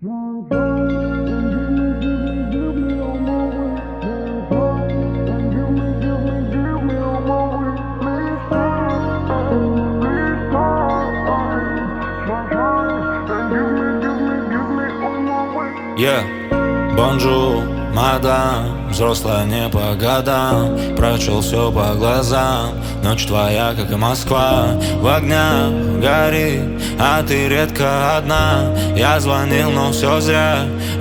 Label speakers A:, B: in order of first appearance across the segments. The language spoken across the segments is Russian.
A: Бонжур, мадам, взрослая не по годам. Прочел все по глазам. Ночь твоя, как и Москва, в огнях горит, а ты редко одна. Я звонил, но все зря.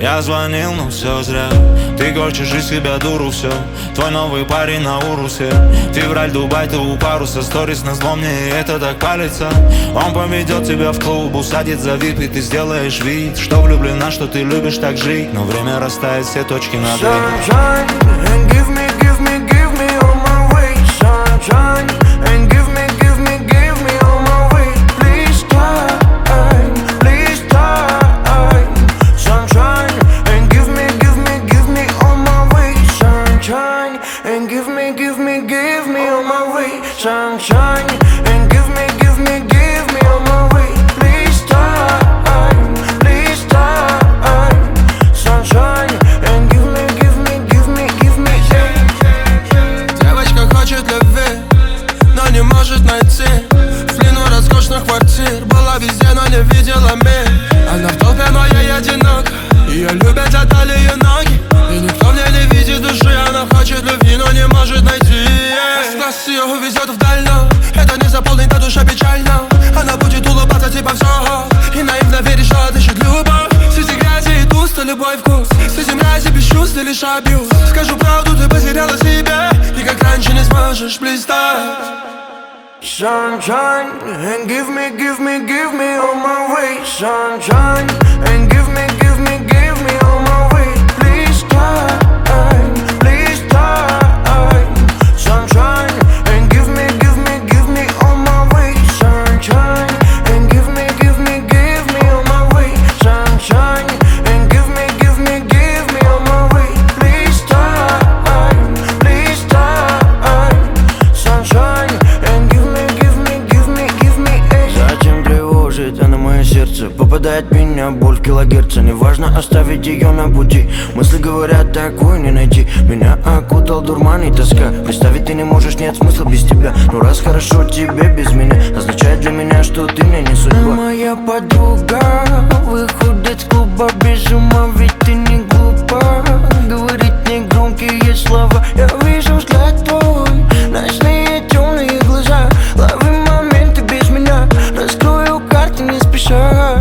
A: Ты корчишь из себя дуру, все. Твой новый парень на урусе. Февраль, Дубай, ты у паруса. Сторис назло мне, и это так палится. Он поведет тебя в клуб, усадит за вип, и ты сделаешь вид, что влюблена, что ты любишь так жить. Но время расставит все точки над «и».
B: Sunshine, and give me all my way. Sunshine, and give me all my way. Please time. Sunshine, and give me all my way. Sunshine, and give me all my way. Sunshine, and give me all my way. Please time. Sunshine, and give me. Девочка хочет любви, но не может найти. В плену роскошных квартир, была везде, но не видела мир. Она в толпе, но я одинок. Ее любят за талию ноги, и никто в ней не видит души. Она хочет любви, но не может найти. С ее увезет вдаль, но это не заполнит, а душа печально. Она будет улыбаться, типа все, и наивно верить, что отыщет любовь. Среди грязи и туста любой вкус, среди мрази без чувств и лишь абьюз. Скажу правду, ты потеряла себя, и как раньше не сможешь блистать. Sunshine, and give me all my way. Sunshine, and give me all my way. Please time. Sunshine, and give me all my way. Sunshine, and give me all my way. Sunshine, and give me all my way. Please time. Sunshine, and give me. Зачем тревожит она мое сердце? Попадает в меня боль в килогерца. Неважно оставить ее на пути. Мысли говорят, такую не найти. Меня окутал дурман и тоска. Представить ты не можешь, нет смысла без тебя. Но раз хорошо тебе без меня, означает для меня, что ты мне не судьба. Моя подруга выходит с клуба без ума, ведь ты не глупа. Говорит негромкие слова. Я вижу взгляд твой, ночные темные глаза. Лови моменты без меня, раскрою карты не спеша.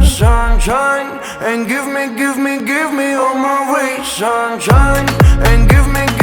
B: Sunshine, and give me all my way. Sunshine, and give me